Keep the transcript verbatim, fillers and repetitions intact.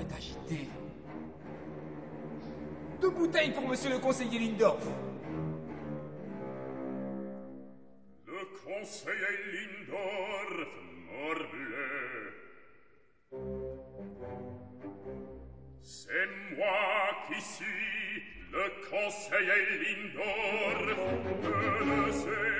est agité. Deux bouteilles pour monsieur le conseiller Lindorf. Le conseiller Lindorf, morbleu. C'est moi qui suis le conseiller Lindorf. Ne le sais